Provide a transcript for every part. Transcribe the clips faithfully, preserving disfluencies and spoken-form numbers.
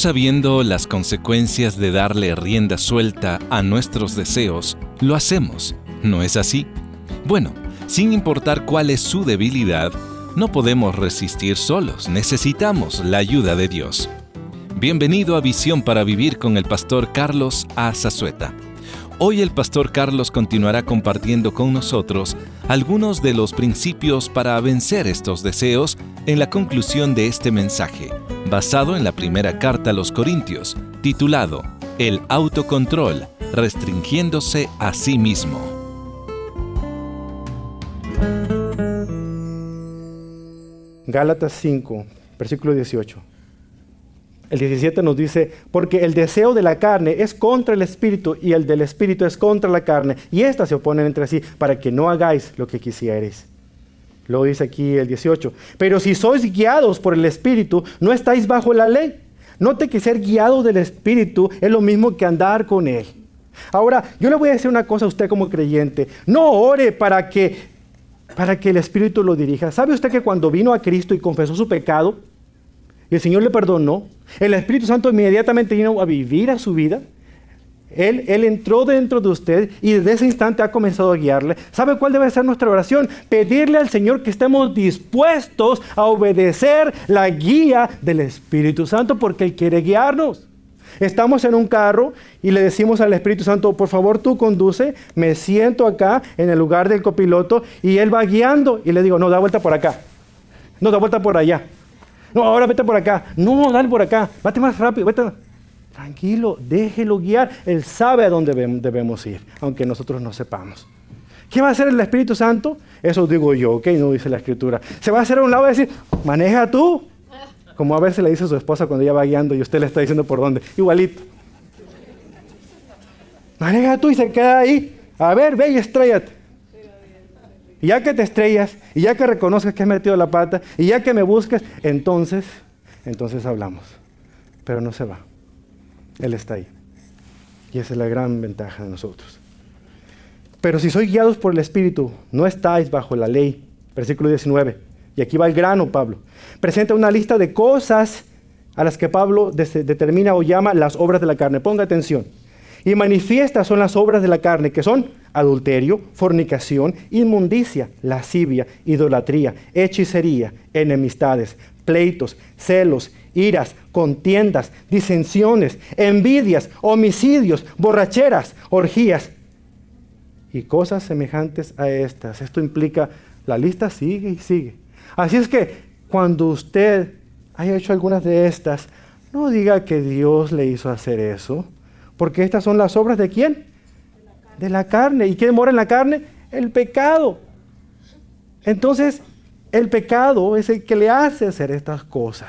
sabiendo las consecuencias de darle rienda suelta a nuestros deseos, lo hacemos, ¿no es así? Bueno, sin importar cuál es su debilidad, no podemos resistir solos, necesitamos la ayuda de Dios. Bienvenido a Visión para Vivir con el pastor Carlos A. Zazueta. Hoy el pastor Carlos continuará compartiendo con nosotros algunos de los principios para vencer estos deseos en la conclusión de este mensaje, basado en la primera carta a los Corintios, titulado El autocontrol, restringiéndose a sí mismo. Gálatas cinco, versículo dieciocho. El diecisiete nos dice, porque el deseo de la carne es contra el espíritu y el del espíritu es contra la carne, y éstas se oponen entre sí para que no hagáis lo que quisierais. Luego dice aquí el dieciocho, pero si sois guiados por el espíritu, no estáis bajo la ley. Note que ser guiado del espíritu es lo mismo que andar con él. Ahora, yo le voy a decir una cosa a usted como creyente, no ore para que, para que el espíritu lo dirija. ¿Sabe usted que cuando vino a Cristo y confesó su pecado, y el Señor le perdonó, el Espíritu Santo inmediatamente vino a vivir a su vida? Él, él entró dentro de usted y desde ese instante ha comenzado a guiarle. ¿Sabe cuál debe ser nuestra oración? Pedirle al Señor que estemos dispuestos a obedecer la guía del Espíritu Santo porque Él quiere guiarnos. Estamos en un carro y le decimos al Espíritu Santo, por favor tú conduce, me siento acá en el lugar del copiloto y Él va guiando y le digo, no, da vuelta por acá, no, da vuelta por allá. No, ahora vete por acá. No, dale por acá. Vete más rápido. Vete. Tranquilo, déjelo guiar. Él sabe a dónde debemos ir, aunque nosotros no sepamos. ¿Qué va a hacer el Espíritu Santo? Eso digo yo, ¿ok? No dice la Escritura. Se va a hacer a un lado y decir, maneja tú. Como a veces le dice a su esposa cuando ella va guiando y usted le está diciendo por dónde. Igualito. Maneja tú y se queda ahí. A ver, ve y estréllate. Y ya que te estrellas, y ya que reconozcas que has metido la pata, y ya que me buscas, entonces, entonces hablamos. Pero no se va. Él está ahí. Y esa es la gran ventaja de nosotros. Pero si sois guiados por el Espíritu, no estáis bajo la ley. Versículo diecinueve. Y aquí va el grano, Pablo. Presenta una lista de cosas a las que Pablo de- determina o llama las obras de la carne. Ponga atención. Y manifiestas son las obras de la carne, que son adulterio, fornicación, inmundicia, lascivia, idolatría, hechicería, enemistades, pleitos, celos, iras, contiendas, disensiones, envidias, homicidios, borracheras, orgías y cosas semejantes a estas. Esto implica, la lista sigue y sigue. Así es que cuando usted haya hecho algunas de estas, no diga que Dios le hizo hacer eso. Porque estas son las obras ¿de quién? De la carne. ¿Y quién mora en la carne? El pecado. Entonces, el pecado es el que le hace hacer estas cosas.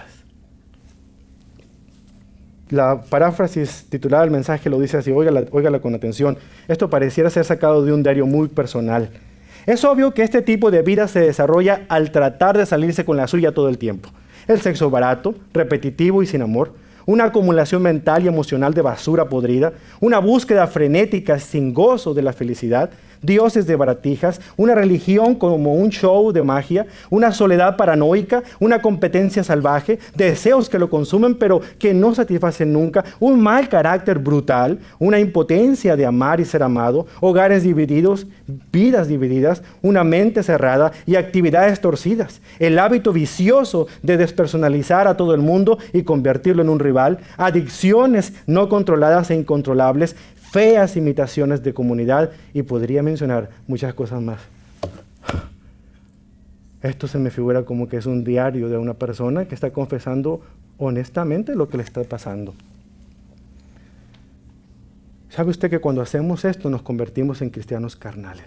La paráfrasis titulada del mensaje lo dice así, óigala, óigala con atención. Esto pareciera ser sacado de un diario muy personal. Es obvio que este tipo de vida se desarrolla al tratar de salirse con la suya todo el tiempo. El sexo barato, repetitivo y sin amor. Una acumulación mental y emocional de basura podrida, una búsqueda frenética sin gozo de la felicidad, dioses de baratijas, una religión como un show de magia, una soledad paranoica, una competencia salvaje, deseos que lo consumen pero que no satisfacen nunca, un mal carácter brutal, una impotencia de amar y ser amado, hogares divididos, vidas divididas, una mente cerrada y actividades torcidas, el hábito vicioso de despersonalizar a todo el mundo y convertirlo en un rival, adicciones no controladas e incontrolables, feas imitaciones de comunidad y podría mencionar muchas cosas más. Esto se me figura como que es un diario de una persona que está confesando honestamente lo que le está pasando. ¿Sabe usted que cuando hacemos esto nos convertimos en cristianos carnales?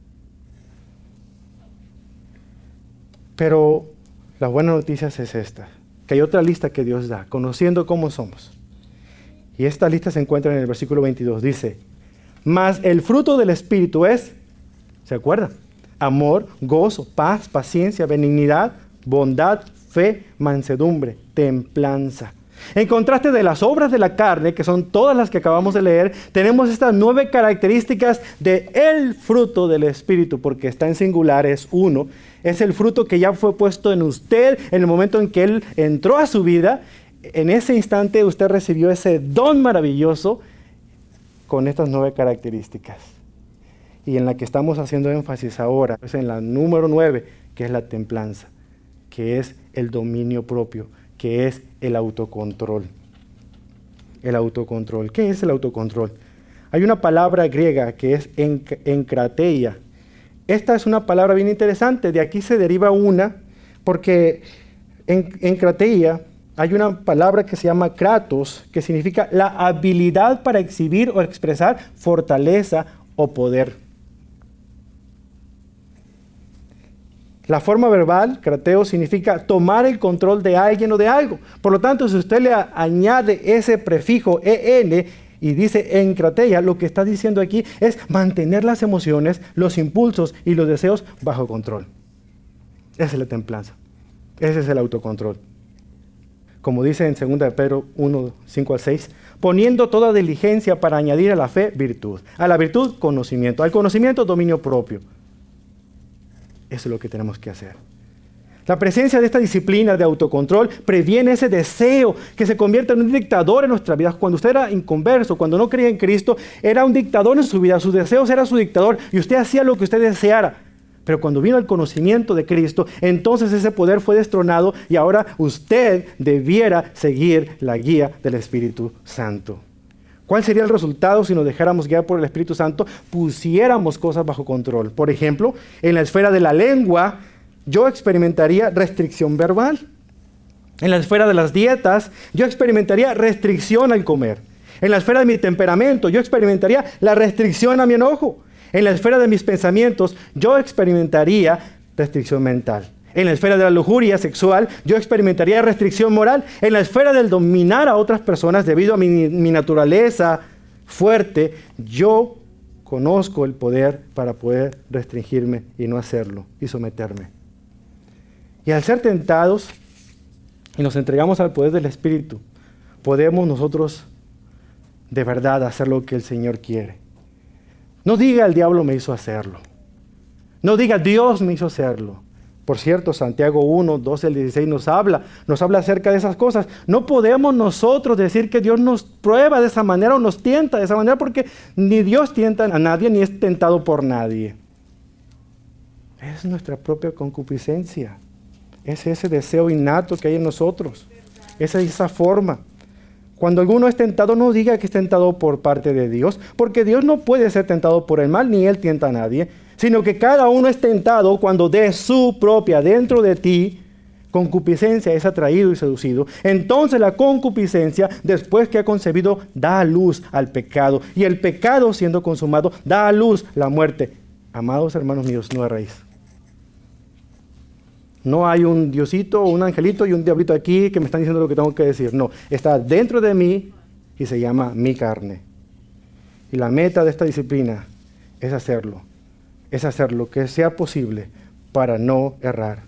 Pero la buena noticia es esta, que hay otra lista que Dios da, conociendo cómo somos. Y esta lista se encuentra en el versículo veintidós. Dice, mas el fruto del Espíritu es, ¿se acuerdan? Amor, gozo, paz, paciencia, benignidad, bondad, fe, mansedumbre, templanza. En contraste de las obras de la carne, que son todas las que acabamos de leer, tenemos estas nueve características de el fruto del Espíritu, porque está en singular, es uno. Es el fruto que ya fue puesto en usted en el momento en que Él entró a su vida. en ese instante usted recibió ese don maravilloso con estas nueve características. Y en la que estamos haciendo énfasis ahora es en la número nueve, que es la templanza, que es el dominio propio, que es el autocontrol. El autocontrol. ¿Qué es el autocontrol? Hay una palabra griega que es enc- enkrateia. Esta es una palabra bien interesante. De aquí se deriva una, porque en enkrateia hay una palabra que se llama kratos, que significa la habilidad para exhibir o expresar fortaleza o poder. La forma verbal, krateo, significa tomar el control de alguien o de algo. Por lo tanto, si usted le añade ese prefijo en y dice enkrateia, lo que está diciendo aquí es mantener las emociones, los impulsos y los deseos bajo control. Esa es la templanza. Ese es el autocontrol. Como dice en segunda de Pedro uno, cinco al seis, poniendo toda diligencia para añadir a la fe virtud. A la virtud, conocimiento. Al conocimiento, dominio propio. Eso es lo que tenemos que hacer. La presencia de esta disciplina de autocontrol previene ese deseo que se convierta en un dictador en nuestra vida. Cuando usted era inconverso, cuando no creía en Cristo, era un dictador en su vida. Sus deseos eran su dictador y usted hacía lo que usted deseara. Pero cuando vino el conocimiento de Cristo, entonces ese poder fue destronado y ahora usted debiera seguir la guía del Espíritu Santo. ¿Cuál sería el resultado si nos dejáramos guiar por el Espíritu Santo? Pusiéramos cosas bajo control. Por ejemplo, en la esfera de la lengua, yo experimentaría restricción verbal. En la esfera de las dietas, yo experimentaría restricción al comer. En la esfera de mi temperamento, yo experimentaría la restricción a mi enojo. En la esfera de mis pensamientos, yo experimentaría restricción mental. En la esfera de la lujuria sexual, yo experimentaría restricción moral. En la esfera del dominar a otras personas debido a mi, mi naturaleza fuerte, yo conozco el poder para poder restringirme y no hacerlo y someterme. Y al ser tentados y nos entregamos al poder del Espíritu, podemos nosotros de verdad hacer lo que el Señor quiere. No diga el diablo me hizo hacerlo. No diga Dios me hizo hacerlo. Por cierto, Santiago uno, doce al dieciséis nos habla, nos habla acerca de esas cosas. No podemos nosotros decir que Dios nos prueba de esa manera o nos tienta de esa manera, porque ni Dios tienta a nadie ni es tentado por nadie. Es nuestra propia concupiscencia. Es ese deseo innato que hay en nosotros. Esa es esa forma. Cuando alguno es tentado, no diga que es tentado por parte de Dios, porque Dios no puede ser tentado por el mal, ni Él tienta a nadie, sino que cada uno es tentado cuando de su propia, dentro de ti, concupiscencia es atraído y seducido. Entonces la concupiscencia, después que ha concebido, da a luz al pecado. Y el pecado, siendo consumado, da a luz la muerte. Amados hermanos míos, no erréis. No hay un diosito o un angelito y un diablito aquí que me están diciendo lo que tengo que decir. No, está dentro de mí y se llama mi carne. Y la meta de esta disciplina es hacerlo. Es hacer lo que sea posible para no errar.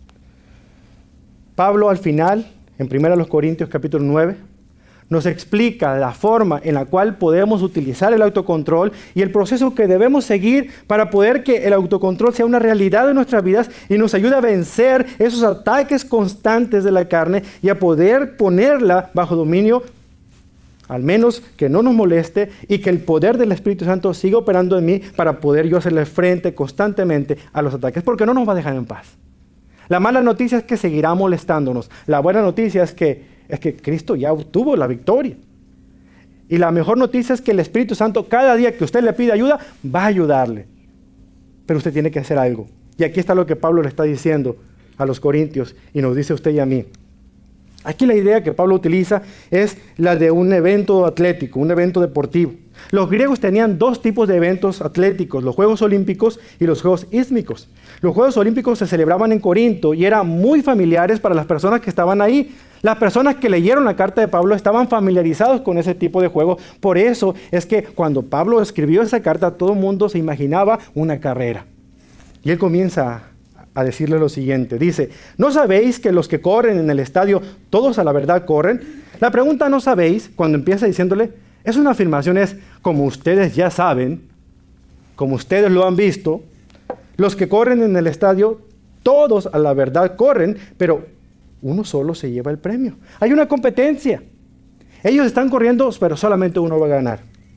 Pablo al final, en primera Corintios capítulo nueve, nos explica la forma en la cual podemos utilizar el autocontrol y el proceso que debemos seguir para poder que el autocontrol sea una realidad en nuestras vidas y nos ayude a vencer esos ataques constantes de la carne y a poder ponerla bajo dominio, al menos que no nos moleste y que el poder del Espíritu Santo siga operando en mí para poder yo hacerle frente constantemente a los ataques, porque no nos va a dejar en paz. La mala noticia es que seguirá molestándonos. La buena noticia es que, es que Cristo ya obtuvo la victoria. Y la mejor noticia es que el Espíritu Santo, cada día que usted le pide ayuda, va a ayudarle. Pero usted tiene que hacer algo. Y aquí está lo que Pablo le está diciendo a los corintios y nos dice a usted y a mí. Aquí la idea que Pablo utiliza es la de un evento atlético, un evento deportivo. Los griegos tenían dos tipos de eventos atléticos, los Juegos Olímpicos y los Juegos Ístmicos. Los Juegos Olímpicos se celebraban en Corinto y eran muy familiares para las personas que estaban ahí. Las personas que leyeron la carta de Pablo estaban familiarizados con ese tipo de juego. Por eso es que cuando Pablo escribió esa carta, todo el mundo se imaginaba una carrera. Y él comienza a a decirle lo siguiente. Dice, ¿no sabéis que los que corren en el estadio, todos a la verdad corren? La pregunta ¿no sabéis? Cuando empieza diciéndole, es una afirmación, es como ustedes ya saben, como ustedes lo han visto, los que corren en el estadio, todos a la verdad corren, pero uno solo se lleva el premio. Hay una competencia. Ellos están corriendo, pero solamente uno va a ganar.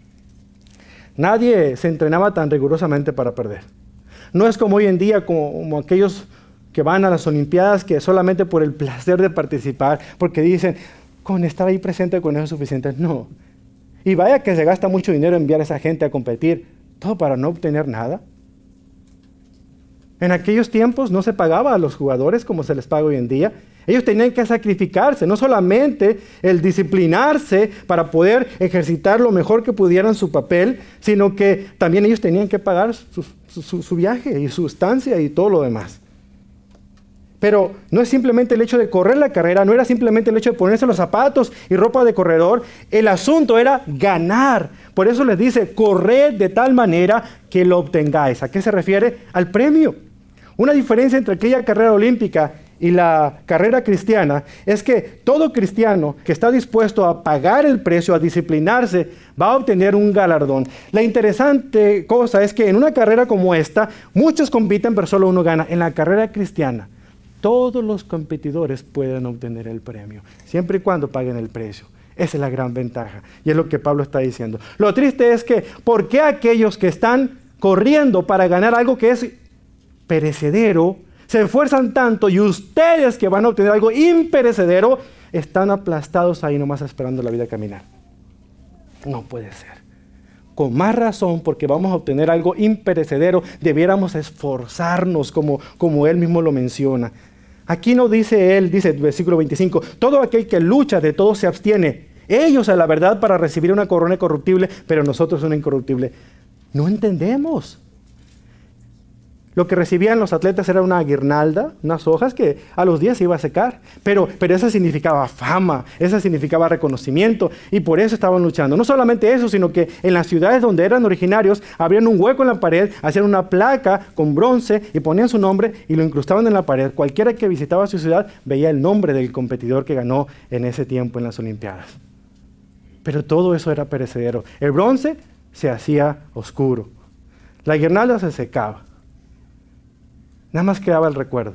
Nadie se entrenaba tan rigurosamente para perder. No es como hoy en día, como, como aquellos que van a las Olimpiadas que solamente por el placer de participar, porque dicen, con estar ahí presente con eso es suficiente. No. Y vaya que se gasta mucho dinero enviar a esa gente a competir, todo para no obtener nada. En aquellos tiempos no se pagaba a los jugadores como se les paga hoy en día. Ellos tenían que sacrificarse, no solamente el disciplinarse para poder ejercitar lo mejor que pudieran su papel, sino que también ellos tenían que pagar su, su, su viaje y su estancia y todo lo demás. Pero no es simplemente el hecho de correr la carrera, no era simplemente el hecho de ponerse los zapatos y ropa de corredor, el asunto era ganar. Por eso les dice, corred de tal manera que lo obtengáis. ¿A qué se refiere? Al premio. Una diferencia entre aquella carrera olímpica y la carrera cristiana es que todo cristiano que está dispuesto a pagar el precio, a disciplinarse, va a obtener un galardón. La interesante cosa es que en una carrera como esta, muchos compiten pero solo uno gana. En la carrera cristiana, todos los competidores pueden obtener el premio, siempre y cuando paguen el precio. Esa es la gran ventaja y es lo que Pablo está diciendo. Lo triste es que, ¿por qué aquellos que están corriendo para ganar algo que es perecedero, se esfuerzan tanto y ustedes que van a obtener algo imperecedero, están aplastados ahí nomás esperando la vida caminar? No puede ser. Con más razón, porque vamos a obtener algo imperecedero, debiéramos esforzarnos como, como él mismo lo menciona. Aquí no dice él, dice el versículo veinticinco, todo aquel que lucha de todo se abstiene. Ellos a la verdad para recibir una corona corruptible, pero nosotros una incorruptible. No entendemos. Lo que recibían los atletas era una guirnalda, unas hojas que a los días se iba a secar. Pero, pero eso significaba fama, eso significaba reconocimiento y por eso estaban luchando. No solamente eso, sino que en las ciudades donde eran originarios, abrían un hueco en la pared, hacían una placa con bronce y ponían su nombre y lo incrustaban en la pared. Cualquiera que visitaba su ciudad veía el nombre del competidor que ganó en ese tiempo en las Olimpiadas. Pero todo eso era perecedero. El bronce se hacía oscuro. La guirnalda se secaba. Nada más quedaba el recuerdo.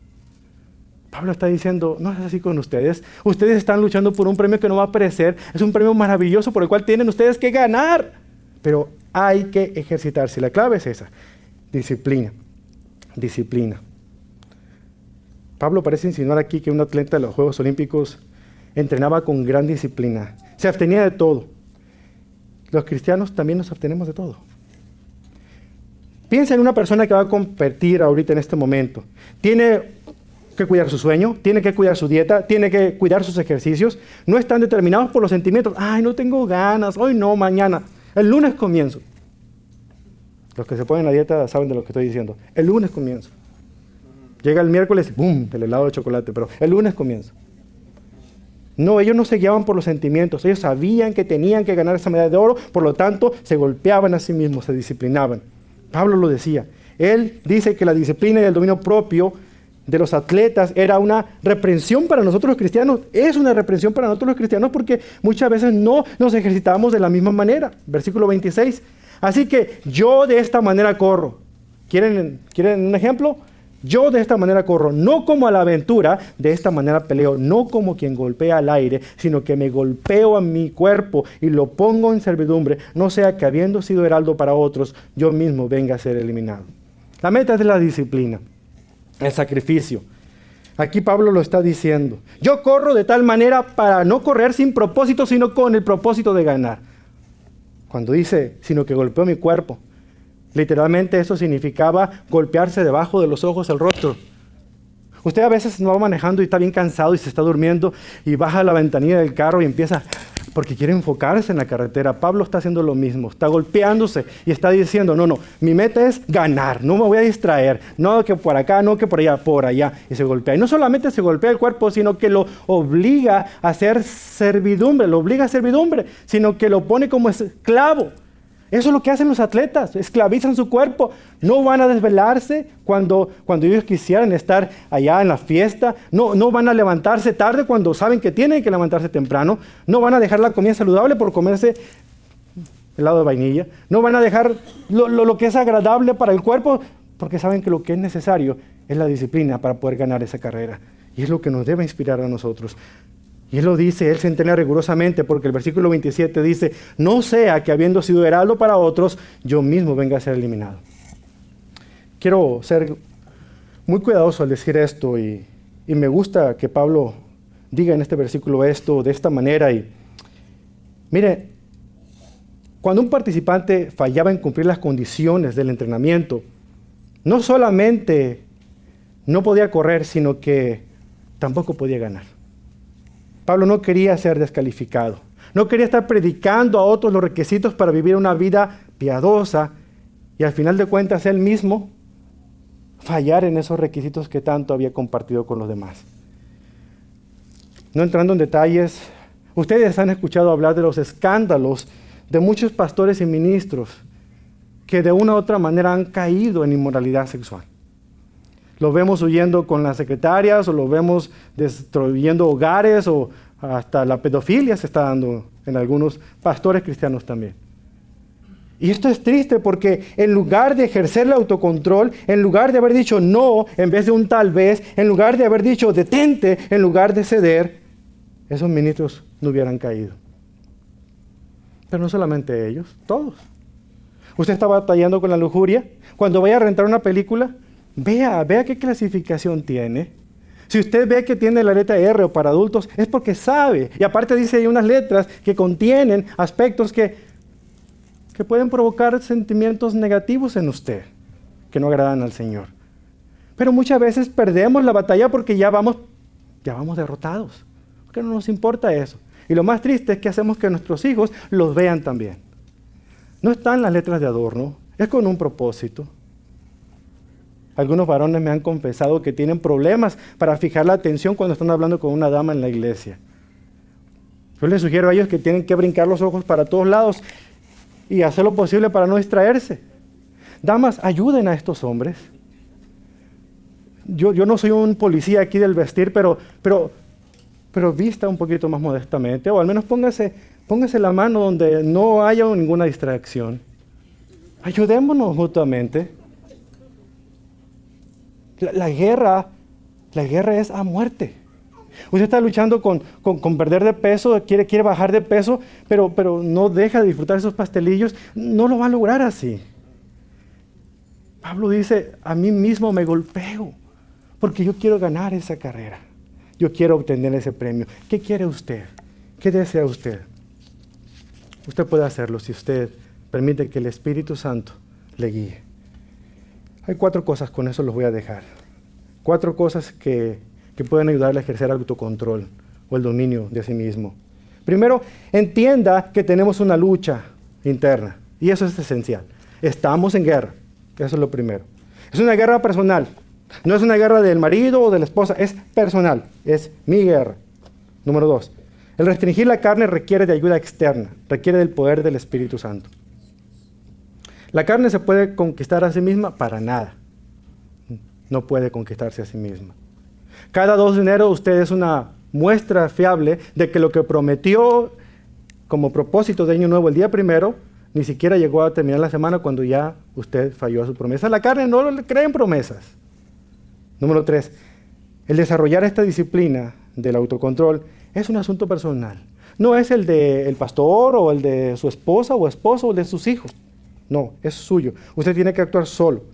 Pablo está diciendo, no es así con ustedes. Ustedes están luchando por un premio que no va a perecer. Es un premio maravilloso por el cual tienen ustedes que ganar. Pero hay que ejercitarse. La clave es esa. Disciplina. Disciplina. Pablo parece insinuar aquí que un atleta de los Juegos Olímpicos entrenaba con gran disciplina. Se abstenía de todo. Los cristianos también nos abstenemos de todo. Piensa en una persona que va a competir ahorita en este momento. Tiene que cuidar su sueño, tiene que cuidar su dieta, tiene que cuidar sus ejercicios. No están determinados por los sentimientos. Ay, no tengo ganas, hoy no, mañana. El lunes comienzo. Los que se ponen a dieta saben de lo que estoy diciendo. El lunes comienzo. Llega el miércoles y ¡bum! El helado de chocolate, pero el lunes comienzo. No, ellos no se guiaban por los sentimientos. Ellos sabían que tenían que ganar esa medalla de oro, por lo tanto, se golpeaban a sí mismos, se disciplinaban. Pablo lo decía. Él dice que la disciplina y el dominio propio de los atletas era una reprensión para nosotros los cristianos. Es una reprensión para nosotros los cristianos porque muchas veces no nos ejercitamos de la misma manera. Versículo veintiséis. Así que yo de esta manera corro. ¿Quieren, ¿quieren un ejemplo? Yo de esta manera corro, no como a la aventura, de esta manera peleo, no como quien golpea al aire, sino que me golpeo a mi cuerpo y lo pongo en servidumbre, no sea que habiendo sido heraldo para otros, yo mismo venga a ser eliminado. La meta es la disciplina, el sacrificio. Aquí Pablo lo está diciendo. Yo corro de tal manera para no correr sin propósito, sino con el propósito de ganar. Cuando dice, sino que golpeo mi cuerpo, literalmente eso significaba golpearse debajo de los ojos el rostro. Usted a veces no va manejando y está bien cansado y se está durmiendo y baja la ventanilla del carro y empieza, porque quiere enfocarse en la carretera. Pablo está haciendo lo mismo, está golpeándose y está diciendo, no, no, mi meta es ganar, no me voy a distraer, no que por acá, no que por allá, por allá. Y se golpea. Y no solamente se golpea el cuerpo, sino que lo obliga a hacer servidumbre, lo obliga a servidumbre, sino que lo pone como esclavo. Eso es lo que hacen los atletas, esclavizan su cuerpo. No van a desvelarse cuando, cuando ellos quisieran estar allá en la fiesta. No, no van a levantarse tarde cuando saben que tienen que levantarse temprano. No van a dejar la comida saludable por comerse helado de vainilla. No van a dejar lo, lo, lo que es agradable para el cuerpo porque saben que lo que es necesario es la disciplina para poder ganar esa carrera. Y es lo que nos debe inspirar a nosotros. Y Él lo dice, Él se entrena rigurosamente, porque el versículo veintisiete dice, no sea que habiendo sido heraldo para otros, yo mismo venga a ser eliminado. Quiero ser muy cuidadoso al decir esto, y, y me gusta que Pablo diga en este versículo esto de esta manera. Y mire, cuando un participante fallaba en cumplir las condiciones del entrenamiento, no solamente no podía correr, sino que tampoco podía ganar. Pablo no quería ser descalificado. No quería estar predicando a otros los requisitos para vivir una vida piadosa y al final de cuentas él mismo fallar en esos requisitos que tanto había compartido con los demás. No entrando en detalles, ustedes han escuchado hablar de los escándalos de muchos pastores y ministros que de una u otra manera han caído en inmoralidad sexual. Lo vemos huyendo con las secretarias, o lo vemos destruyendo hogares, o hasta la pedofilia se está dando en algunos pastores cristianos también. Y esto es triste porque en lugar de ejercer el autocontrol, en lugar de haber dicho no en vez de un tal vez, en lugar de haber dicho detente en lugar de ceder, esos ministros no hubieran caído. Pero no solamente ellos, todos. Usted está batallando con la lujuria. Cuando vaya a rentar una película, Vea, vea qué clasificación tiene. Si usted ve que tiene la letra R o para adultos, es porque sabe. Y aparte dice ahí unas letras que contienen aspectos que, que pueden provocar sentimientos negativos en usted, que no agradan al Señor. Pero muchas veces perdemos la batalla porque ya vamos, ya vamos derrotados. Porque no nos importa eso. Y lo más triste es que hacemos que nuestros hijos los vean también. No están las letras de adorno, es con un propósito. Algunos varones me han confesado que tienen problemas para fijar la atención cuando están hablando con una dama en la iglesia. Yo les sugiero a ellos que tienen que brincar los ojos para todos lados y hacer lo posible para no distraerse. Damas, ayuden a estos hombres. Yo, yo no soy un policía aquí del vestir, pero, pero, pero vista un poquito más modestamente, o al menos póngase, póngase la mano donde no haya ninguna distracción. Ayudémonos mutuamente. La, la guerra, la guerra es a muerte. Usted está luchando con, con, con perder de peso, quiere, quiere bajar de peso, pero, pero no deja de disfrutar esos pastelillos. No lo va a lograr así. Pablo dice, a mí mismo me golpeo, porque yo quiero ganar esa carrera. Yo quiero obtener ese premio. ¿Qué quiere usted? ¿Qué desea usted? Usted puede hacerlo si usted permite que el Espíritu Santo le guíe. Hay cuatro cosas, con eso los voy a dejar. Cuatro cosas que, que pueden ayudarle a ejercer el autocontrol o el dominio de sí mismo. Primero, entienda que tenemos una lucha interna, y eso es esencial. Estamos en guerra, eso es lo primero. Es una guerra personal, no es una guerra del marido o de la esposa, es personal, es mi guerra. Número dos, el restringir la carne requiere de ayuda externa, requiere del poder del Espíritu Santo. ¿La carne se puede conquistar a sí misma? Para nada. No puede conquistarse a sí misma. Cada dos de enero usted es una muestra fiable de que lo que prometió como propósito de año nuevo el día primero, ni siquiera llegó a terminar la semana cuando ya usted falló a su promesa. La carne no le cree en promesas. Número tres, el desarrollar esta disciplina del autocontrol es un asunto personal. No es el del pastor o el de su esposa o esposo o el de sus hijos. No, es suyo. Usted tiene que actuar solo.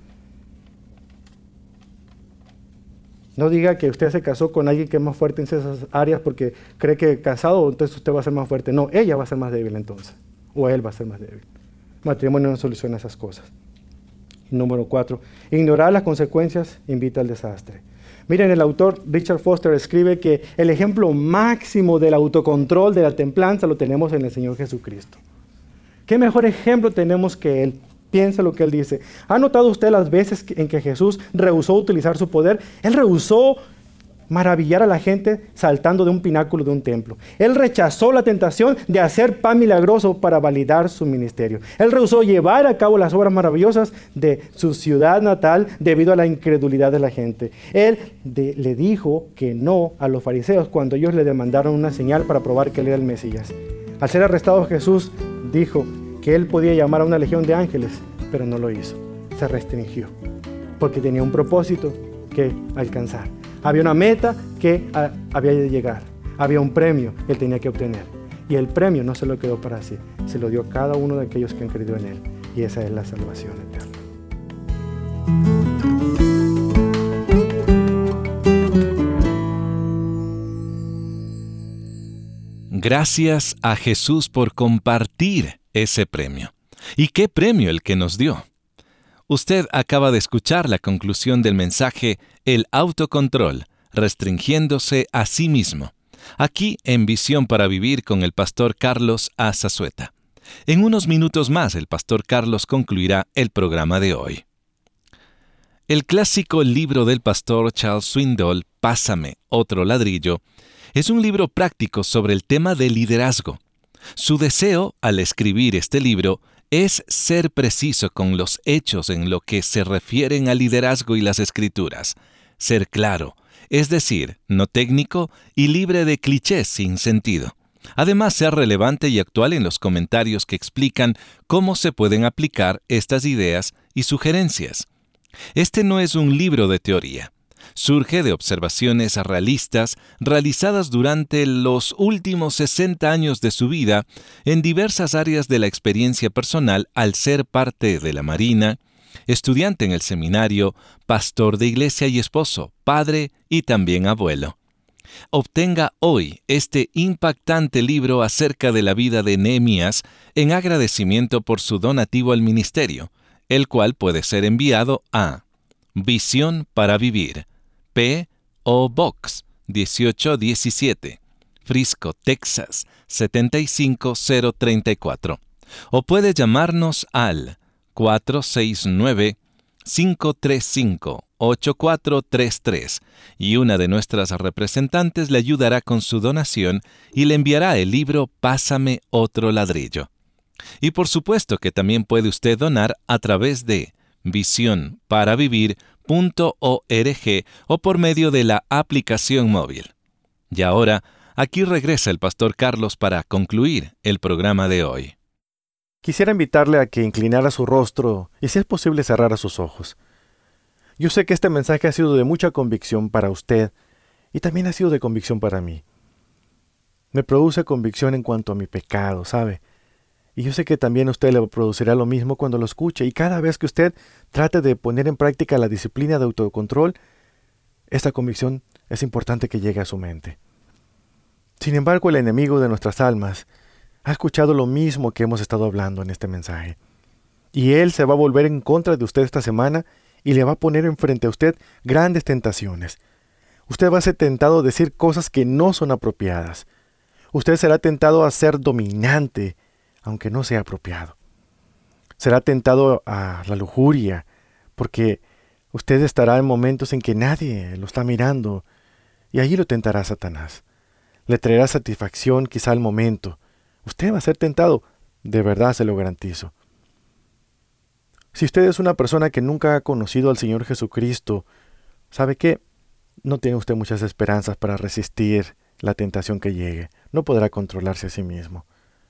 No diga que usted se casó con alguien que es más fuerte en esas áreas porque cree que casado, entonces usted va a ser más fuerte. No, ella va a ser más débil entonces. O él va a ser más débil. Matrimonio no soluciona esas cosas. Y número cuatro, ignorar las consecuencias invita al desastre. Miren, el autor Richard Foster escribe que el ejemplo máximo del autocontrol, de la templanza, lo tenemos en el Señor Jesucristo. ¿Qué mejor ejemplo tenemos que Él? Piensa lo que Él dice. ¿Ha notado usted las veces en que Jesús rehusó utilizar su poder? Él rehusó maravillar a la gente saltando de un pináculo de un templo. Él rechazó la tentación de hacer pan milagroso para validar su ministerio. Él rehusó llevar a cabo las obras maravillosas de su ciudad natal debido a la incredulidad de la gente. Él de, le dijo que no a los fariseos cuando ellos le demandaron una señal para probar que Él era el Mesías. Al ser arrestado, Jesús dijo que Él podía llamar a una legión de ángeles, pero no lo hizo. Se restringió, porque tenía un propósito que alcanzar. Había una meta que a, había de llegar. Había un premio que él tenía que obtener. Y el premio no se lo quedó para sí, se lo dio a cada uno de aquellos que han creído en él. Y esa es la salvación eterna. Gracias a Jesús por compartir ese premio. ¿Y qué premio el que nos dio? Usted acaba de escuchar la conclusión del mensaje El autocontrol, restringiéndose a sí mismo, aquí en Visión para Vivir con el pastor Carlos A. Zazueta. En unos minutos más el pastor Carlos concluirá el programa de hoy. El clásico libro del pastor Charles Swindoll, Pásame otro ladrillo, es un libro práctico sobre el tema del liderazgo. Su deseo al escribir este libro es ser preciso con los hechos en lo que se refieren al liderazgo y las escrituras, ser claro, es decir, no técnico y libre de clichés sin sentido. Además, ser relevante y actual en los comentarios que explican cómo se pueden aplicar estas ideas y sugerencias. Este no es un libro de teoría. Surge de observaciones realistas realizadas durante los últimos sesenta años de su vida en diversas áreas de la experiencia personal al ser parte de la Marina, estudiante en el seminario, pastor de iglesia y esposo, padre y también abuelo. Obtenga hoy este impactante libro acerca de la vida de Nehemías en agradecimiento por su donativo al ministerio, el cual puede ser enviado a Visión para Vivir, P O Box dieciocho diecisiete, Frisco, Texas setenta y cinco cero treinta y cuatro, o puede llamarnos al cuatro seis nueve, cinco tres cinco, ocho cuatro tres tres y una de nuestras representantes le ayudará con su donación y le enviará el libro Pásame otro ladrillo. Y por supuesto que también puede usted donar a través de visión para vivir punto org o por medio de la aplicación móvil. Y ahora, aquí regresa el pastor Carlos para concluir el programa de hoy. Quisiera invitarle a que inclinara su rostro y, si es posible, cerrara sus ojos. Yo sé que este mensaje ha sido de mucha convicción para usted y también ha sido de convicción para mí. Me produce convicción en cuanto a mi pecado, ¿sabe? Y yo sé que también a usted le producirá lo mismo cuando lo escuche. Y cada vez que usted trate de poner en práctica la disciplina de autocontrol, esta convicción es importante que llegue a su mente. Sin embargo, el enemigo de nuestras almas ha escuchado lo mismo que hemos estado hablando en este mensaje. Y él se va a volver en contra de usted esta semana y le va a poner enfrente a usted grandes tentaciones. Usted va a ser tentado a decir cosas que no son apropiadas. Usted será tentado a ser dominante, aunque no sea apropiado. Será tentado a la lujuria, porque usted estará en momentos en que nadie lo está mirando, y allí lo tentará Satanás. Le traerá satisfacción quizá al momento. Usted va a ser tentado, de verdad se lo garantizo. Si usted es una persona que nunca ha conocido al Señor Jesucristo, ¿sabe qué? No tiene usted muchas esperanzas para resistir la tentación que llegue. No podrá controlarse a sí mismo.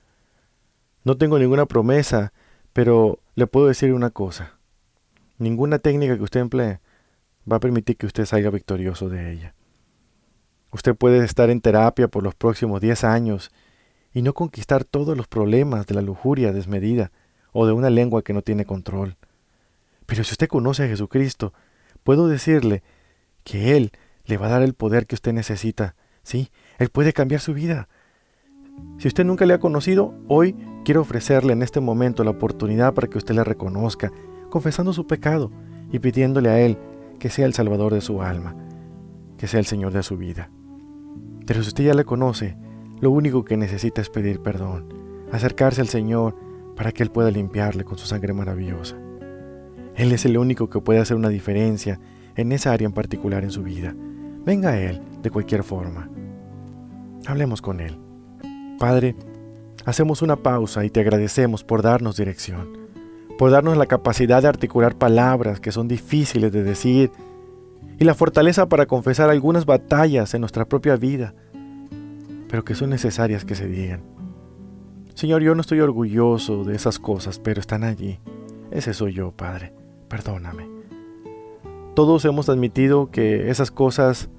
No tengo ninguna promesa, pero le puedo decir una cosa. Ninguna técnica que usted emplee va a permitir que usted salga victorioso de ella. Usted puede estar en terapia por los próximos diez años y no conquistar todos los problemas de la lujuria desmedida o de una lengua que no tiene control. Pero si usted conoce a Jesucristo, puedo decirle que Él le va a dar el poder que usted necesita. Sí, Él puede cambiar su vida. Si usted nunca le ha conocido, hoy quiero ofrecerle en este momento la oportunidad para que usted le reconozca, confesando su pecado y pidiéndole a Él que sea el Salvador de su alma, que sea el Señor de su vida. Pero si usted ya le conoce, lo único que necesita es pedir perdón, acercarse al Señor para que Él pueda limpiarle con su sangre maravillosa. Él es el único que puede hacer una diferencia en esa área en particular en su vida. Venga a Él de cualquier forma. Hablemos con Él. Padre, hacemos una pausa y te agradecemos por darnos dirección, por darnos la capacidad de articular palabras que son difíciles de decir y la fortaleza para confesar algunas batallas en nuestra propia vida, pero que son necesarias que se digan. Señor, yo no estoy orgulloso de esas cosas, pero están allí. Ese soy yo, Padre. Perdóname. Todos hemos admitido que esas cosas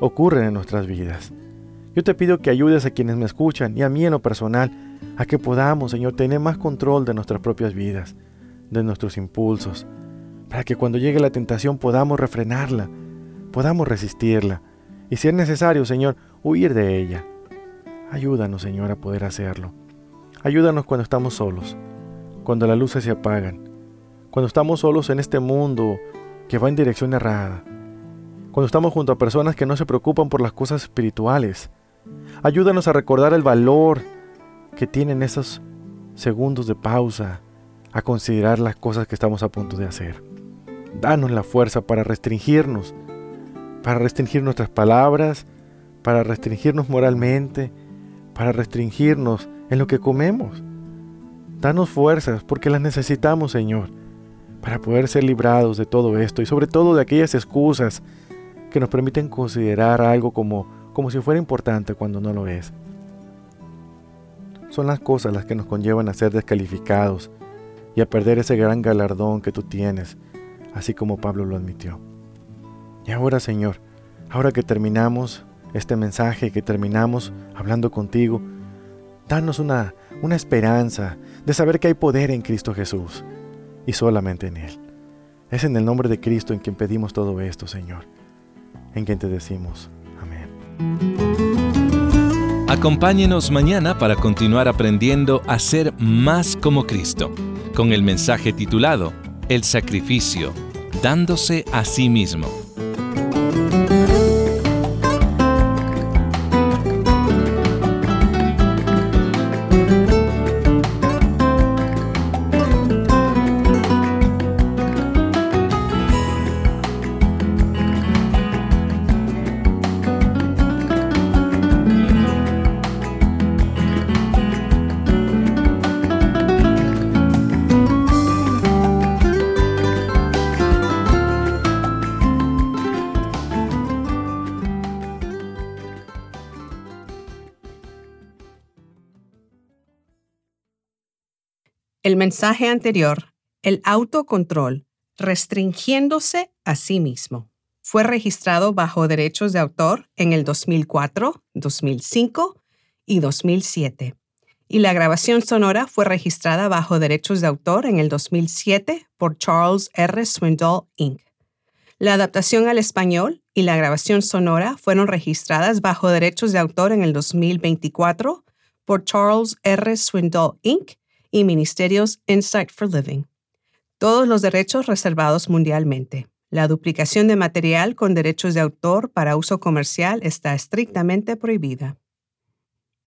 ocurren en nuestras vidas. Yo te pido que ayudes a quienes me escuchan y a mí en lo personal, a que podamos, Señor, tener más control de nuestras propias vidas, de nuestros impulsos, para que cuando llegue la tentación podamos refrenarla, podamos resistirla, y si es necesario, Señor, huir de ella. Ayúdanos, Señor, a poder hacerlo. Ayúdanos cuando estamos solos, cuando las luces se apagan, cuando estamos solos en este mundo que va en dirección errada, cuando estamos junto a personas que no se preocupan por las cosas espirituales. Ayúdanos a recordar el valor que tienen esos segundos de pausa, a considerar las cosas que estamos a punto de hacer. Danos la fuerza para restringirnos, para restringir nuestras palabras, para restringirnos moralmente, para restringirnos en lo que comemos. Danos fuerzas porque las necesitamos, Señor, para poder ser librados de todo esto y sobre todo de aquellas excusas que nos permiten considerar algo como, como si fuera importante cuando no lo es. Son las cosas las que nos conllevan a ser descalificados y a perder ese gran galardón que tú tienes, así como Pablo lo admitió. Y ahora, Señor, ahora que terminamos este mensaje, que terminamos hablando contigo, danos una, una esperanza de saber que hay poder en Cristo Jesús y solamente en Él. Es en el nombre de Cristo en quien pedimos todo esto, Señor, en quien te decimos amén. Acompáñenos mañana para continuar aprendiendo a ser más como Cristo, con el mensaje titulado El sacrificio, dándose a sí mismo. El mensaje anterior, el autocontrol, restringiéndose a sí mismo, fue registrado bajo derechos de autor en el dos mil cuatro, dos mil cinco y dos mil siete. Y la grabación sonora fue registrada bajo derechos de autor en el dos mil siete por Charles R. Swindoll, incorporated. La adaptación al español y la grabación sonora fueron registradas bajo derechos de autor en el dos mil veinticuatro por Charles R. Swindoll, incorporated y Ministerios Insight for Living. Todos los derechos reservados mundialmente. La duplicación de material con derechos de autor para uso comercial está estrictamente prohibida.